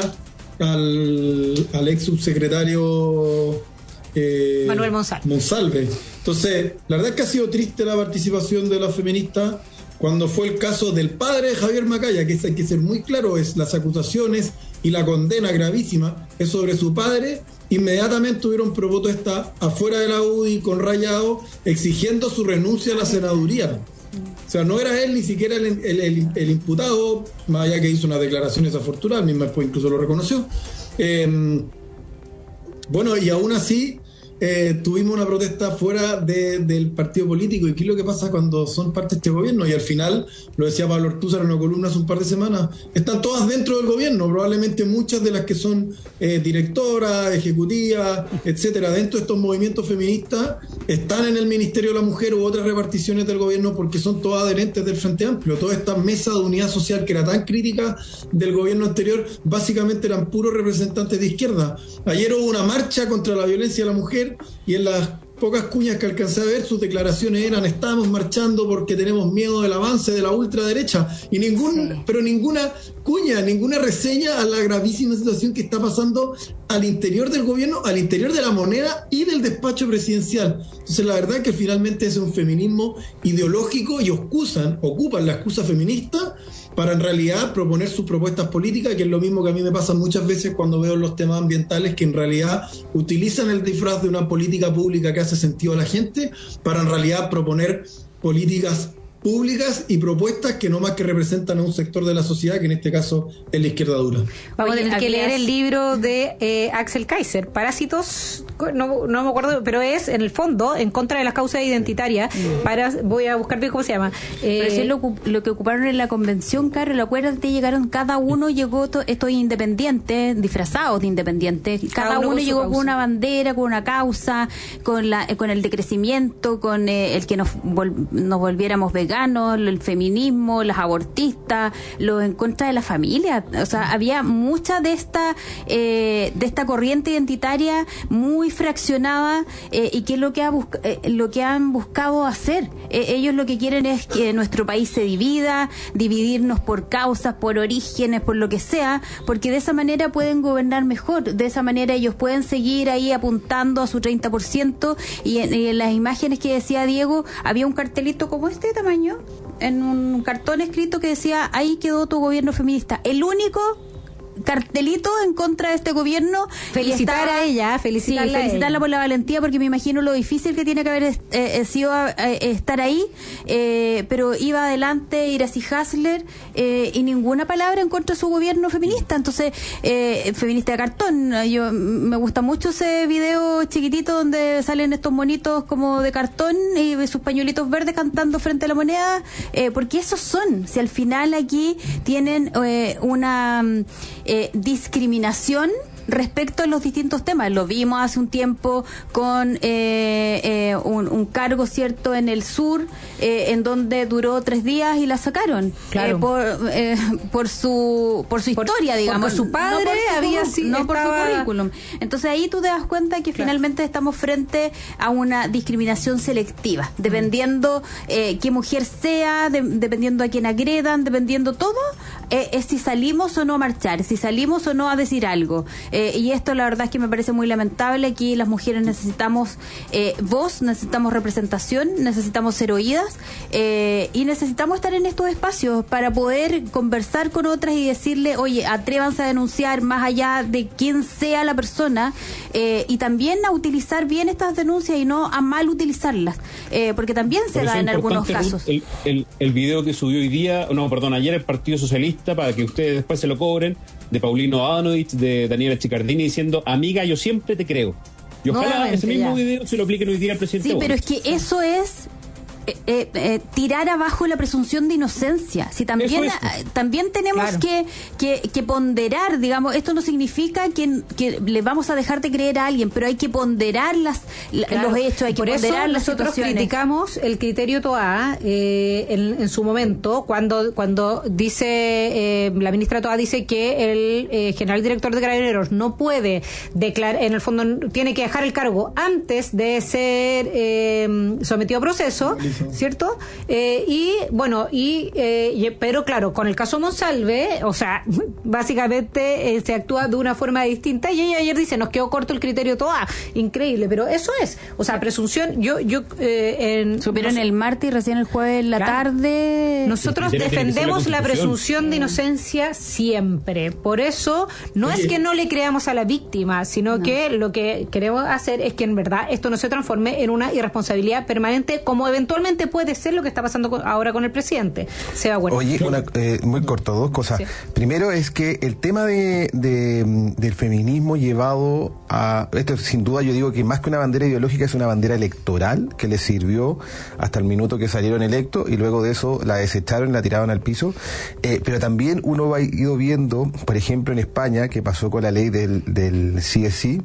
S16: al ex subsecretario
S2: Manuel
S16: Monsalve. Entonces, la verdad es que ha sido triste la participación de las feministas. Cuando fue el caso del padre de Javier Macaya, que hay que ser muy claro, es las acusaciones y la condena gravísima es sobre su padre, inmediatamente hubieron protestas afuera de la UDI con Rayado exigiendo su renuncia a la senaduría. O sea, no era él ni siquiera el imputado, más allá que hizo unas declaraciones afortunadas, misma después incluso lo reconoció. Bueno, y aún así tuvimos una protesta fuera del partido político. ¿Y qué es lo que pasa cuando son parte de este gobierno? Y al final, lo decía Pablo Ortúzar en una columna hace un par de semanas, están todas dentro del gobierno, probablemente muchas de las que son directoras, ejecutivas, etcétera, dentro de estos movimientos feministas, están en el Ministerio de la Mujer u otras reparticiones del gobierno porque son todas adherentes del Frente Amplio. Toda esta mesa de unidad social que era tan crítica del gobierno anterior, básicamente eran puros representantes de izquierda. Ayer hubo una marcha contra la violencia de la mujer y en las pocas cuñas que alcancé a ver, sus declaraciones eran: estamos marchando porque tenemos miedo del avance de la ultraderecha, y pero ninguna cuña, ninguna reseña a la gravísima situación que está pasando al interior del gobierno, al interior de la moneda y del despacho presidencial. Entonces, la verdad es que finalmente es un feminismo ideológico y ocupan la excusa feminista para en realidad proponer sus propuestas políticas, que es lo mismo que a mí me pasa muchas veces cuando veo los temas ambientales, que en realidad utilizan el disfraz de una política pública que hace sentido a la gente para en realidad proponer políticas públicas y propuestas que no más que representan a un sector de la sociedad, que en este caso es la izquierda dura.
S2: Vamos a tener que leer el libro de Axel Kaiser, Parásitos no me acuerdo, pero es en el fondo en contra de las causas identitarias. Voy a buscar bien cómo se llama.
S15: Pero si es lo que ocuparon en la convención, Carol, acuérdate, cada uno llegó, estos independientes, disfrazados de independientes, cada uno llegó con una bandera, con una causa, con el decrecimiento, con el que nos volviéramos veganos, el feminismo, las abortistas, los en contra de la familia. O sea, había mucha de esta corriente identitaria muy fraccionada, y que es lo que han buscado hacer. Ellos lo que quieren es que nuestro país se divida, dividirnos por causas, por orígenes, por lo que sea, porque de esa manera pueden gobernar mejor, de esa manera ellos pueden seguir ahí apuntando a su 30%, y en las imágenes que decía Diego, había un cartelito como este tamaño, en un cartón escrito que decía: ahí quedó tu gobierno feminista. El único cartelito en contra de este gobierno. Felicitarla por la valentía, porque me imagino lo difícil que tiene que haber sido estar ahí, pero iba adelante Iracy Hasler, y ninguna palabra en contra de su gobierno feminista. Entonces, feminista de cartón. Me gusta mucho ese video chiquitito donde salen estos monitos como de cartón y sus pañuelitos verdes cantando frente a la moneda, porque esos son, si al final aquí tienen una discriminación respecto a los distintos temas. Lo vimos hace un tiempo con un cargo, ¿cierto?, en el sur, en donde duró 3 días y la sacaron. Claro. Por su historia, digamos.
S2: Por su padre,
S15: por su currículum. Entonces ahí tú te das cuenta que finalmente estamos frente a una discriminación selectiva, dependiendo qué mujer sea, dependiendo a quién agredan, dependiendo todo, es si salimos o no a marchar, si salimos o no a decir algo. Y esto la verdad es que me parece muy lamentable. Aquí las mujeres necesitamos voz, necesitamos representación, necesitamos ser oídas, y necesitamos estar en estos espacios para poder conversar con otras y decirle: oye, atrévanse a denunciar más allá de quién sea la persona, y también a utilizar bien estas denuncias y no a mal utilizarlas, porque también se da en algunos casos.
S14: El video que subió ayer el Partido Socialista, para que ustedes después se lo cobren, de Paulino Adanovich, de Daniela Chicardini, diciendo: amiga, yo siempre te creo. Y ojalá ese mismo video se lo apliquen hoy día al presidente.
S15: Sí, pero es que eso es tirar abajo la presunción de inocencia. Si también tenemos que ponderar, digamos, esto no significa que le vamos a dejar de creer a alguien, pero hay que ponderar los hechos, hay que ponderar las situaciones.
S2: Nosotros criticamos el criterio Toá en su momento, cuando dice la ministra Toá dice que el general director de Carabineros no puede declarar, en el fondo tiene que dejar el cargo antes de ser sometido a proceso, ¿cierto? Pero claro, con el caso Monsalve, o sea, básicamente se actúa de una forma distinta, y ella ayer dice: nos quedó corto el criterio Toá. Increíble, pero eso es, o sea, presunción.
S15: Supieron el martes y recién el jueves en la tarde.
S2: Nosotros defendemos la presunción de inocencia siempre. Por eso no es que no le creamos a la víctima, sino que lo que queremos hacer es que en verdad esto no se transforme en una irresponsabilidad permanente, como eventualmente puede ser lo que está pasando ahora con el presidente.
S13: Oye, muy corto, 2 cosas. Sí. Primero es que el tema del feminismo llevado a... Esto sin duda yo digo que más que una bandera ideológica es una bandera electoral que les sirvió hasta el minuto que salieron electos, y luego de eso la desecharon y la tiraron al piso. Pero también uno ha ido viendo, por ejemplo, en España, que pasó con la ley del CSI,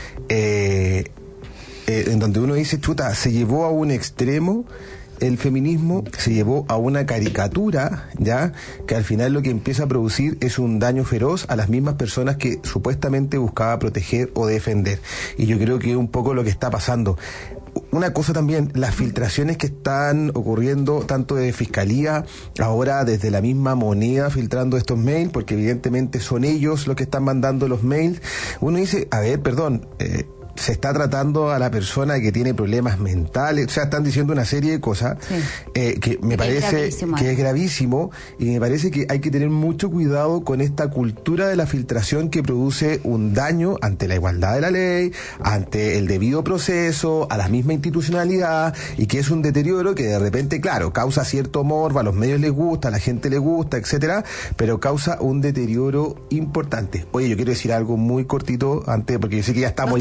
S13: en donde uno dice: chuta, se llevó a un extremo el feminismo, se llevó a una caricatura, ya, que al final lo que empieza a producir es un daño feroz a las mismas personas que supuestamente buscaba proteger o defender. Y yo creo que es un poco lo que está pasando. Una cosa también, las filtraciones que están ocurriendo tanto de Fiscalía, ahora desde la misma Moneda filtrando estos mails, porque evidentemente son ellos los que están mandando los mails. Uno dice: a ver, perdón, se está tratando a la persona que tiene problemas mentales, o sea, están diciendo una serie de cosas que me parece que es gravísimo, y me parece que hay que tener mucho cuidado con esta cultura de la filtración que produce un daño ante la igualdad de la ley, ante el debido proceso, a la misma institucionalidad, y que es un deterioro que de repente, claro, causa cierto morbo, a los medios les gusta, a la gente les gusta, etcétera, pero causa un deterioro importante. Oye, yo quiero decir algo muy cortito antes, porque yo sé que ya estamos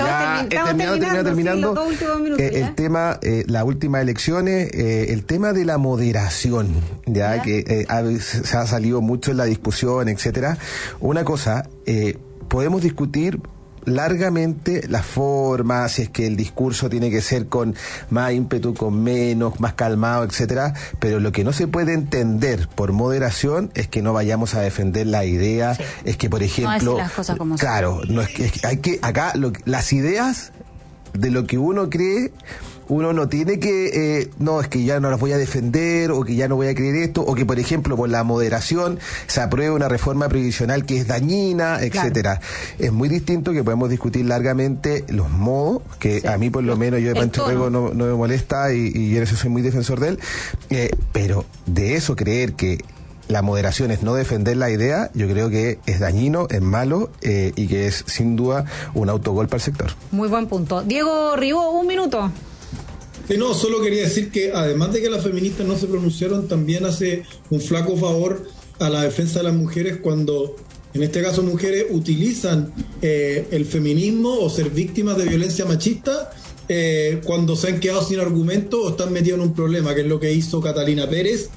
S13: terminando. El tema, las últimas elecciones, el tema de la moderación, ya que se ha salido mucho en la discusión, etcétera. Una cosa, podemos discutir largamente la forma, si es que el discurso tiene que ser con más ímpetu, con menos, más calmado, etcétera, pero lo que no se puede entender por moderación es que no vayamos a defender la idea, es que, por ejemplo,
S15: las cosas como
S13: claro, no es que hay que acá las ideas de lo que uno cree, uno no tiene que, no, es que ya no las voy a defender, o que ya no voy a creer esto, o que, por ejemplo, por la moderación se apruebe una reforma previsional que es dañina, etcétera. Es muy distinto, que podemos discutir largamente los modos, que a mí por lo menos, yo de Pancho Rego no me molesta, y en eso soy muy defensor de él, pero de eso creer que la moderación es no defender la idea, yo creo que es dañino, es malo, y que es sin duda un autogol para el sector.
S2: Muy buen punto. Diego Ribó, 1 minuto.
S16: No, solo quería decir que además de que las feministas no se pronunciaron, también hace un flaco favor a la defensa de las mujeres cuando, en este caso, mujeres utilizan el feminismo o ser víctimas de violencia machista cuando se han quedado sin argumento o están metidos en un problema, que es lo que hizo Catalina Pérez,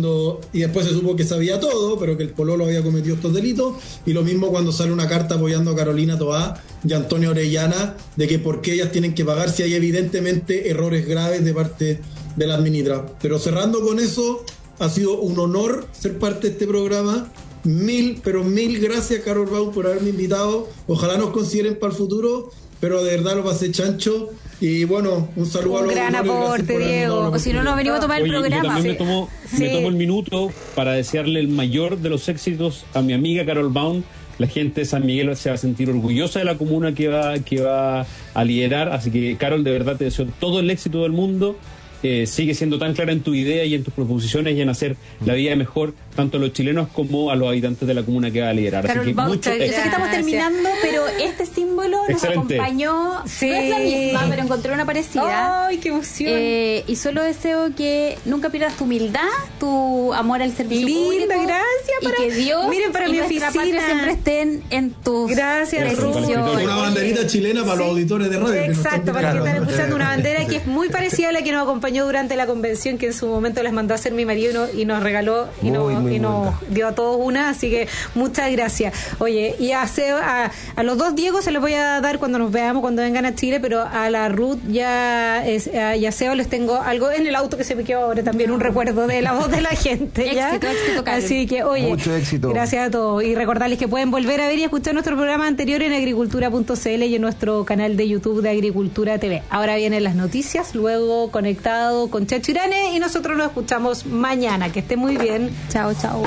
S16: y después se supo que sabía todo, pero que el pololo había cometido estos delitos, y lo mismo cuando sale una carta apoyando a Carolina Toá y a Antonio Orellana, de que por qué ellas tienen que pagar si hay evidentemente errores graves de parte de las ministras. Pero cerrando con eso, ha sido un honor ser parte de este programa. Mil gracias, Carol Baum, por haberme invitado. Ojalá nos consideren para el futuro, pero de verdad lo pasé chancho. Y bueno, un saludo a los
S2: gran aporte, Diego.
S15: O si no, nos venimos a tomar el programa.
S14: Yo también me tomo el minuto para desearle el mayor de los éxitos a mi amiga Carol Baum. La gente de San Miguel se va a sentir orgullosa de la comuna que va a liderar. Así que, Carol, de verdad te deseo todo el éxito del mundo. Sigue siendo tan clara en tu idea y en tus proposiciones y en hacer la vida mejor tanto a los chilenos como a los habitantes de la comuna que va a liderar.
S15: Carol,
S14: así que
S15: yo sé que estamos terminando, pero este símbolo nos acompañó. Sí. No es la misma, pero encontré una parecida.
S2: ¡Ay, qué emoción!
S15: Y solo deseo que nunca pierdas tu humildad, tu amor al servicio público.
S2: Gracias.
S15: Y que Dios
S2: para
S15: y
S2: mi
S15: nuestra
S2: oficina
S15: patria siempre estén en tus
S2: decisiones.
S16: Una banderita chilena para los auditores de radio.
S2: Exacto, para los que están escuchando, una bandera que es muy parecida a la que nos acompañó durante la convención, que en su momento les mandó a hacer mi marido y nos regaló y nos dio a todos una, así que muchas gracias. Oye, y a los dos Diego se los voy a dar cuando nos veamos, cuando vengan a Chile, pero a la Ruth y a Seo les tengo algo en el auto que se me quedó ahora también, un recuerdo de la voz de la gente. ¿Ya?
S15: Éxito, Carlos.
S2: Así que, oye,
S13: mucho éxito.
S2: Gracias a todos y recordarles que pueden volver a ver y escuchar nuestro programa anterior en agricultura.cl y en nuestro canal de YouTube de Agricultura TV. Ahora vienen las noticias, luego conectado con Chacho Irane y nosotros nos escuchamos mañana. Que esté muy bien. Chao, chao.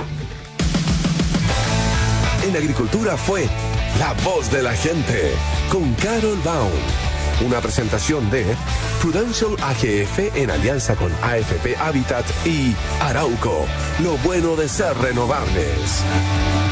S1: En Agricultura fue La Voz de la Gente con Carol Baum. Una presentación de Prudential AGF en alianza con AFP Habitat y Arauco. Lo bueno de ser renovables.